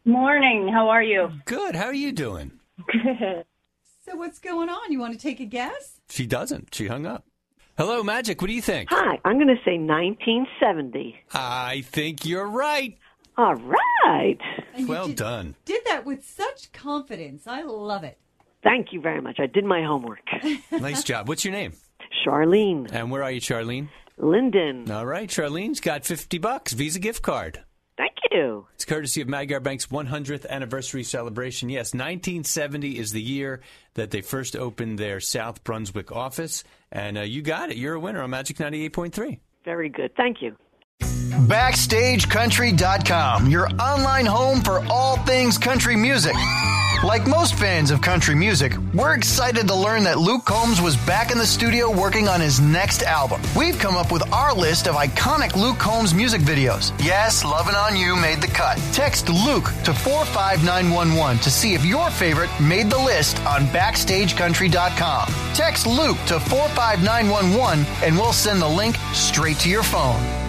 Morning. How are you? Good. How are you doing? Good. So what's going on? You want to take a guess? She doesn't. She hung up. Hello, Magic. What do you think? Hi, I'm going to say 1970. I think you're right. All right. And Well you done. did that with such confidence. I love it. Thank you very much. I did my homework. Nice job. What's your name? Charlene. And where are you, Charlene? Linden. All right. Charlene's got $50 Visa gift card. Thank you. It's courtesy of Magyar Bank's 100th anniversary celebration. Yes, 1970 is the year that they first opened their South Brunswick office. And you got it. You're a winner on Magic 98.3. Very good. Thank you. BackstageCountry.com, your online home for all things country music. Like most fans of country music, we're excited to learn that Luke Combs was back in the studio working on his next album. We've come up with our list of iconic Luke Combs music videos. Yes, Lovin' On You made the cut. Text Luke to 45911 to see if your favorite made the list on BackstageCountry.com. Text Luke to 45911 and we'll send the link straight to your phone.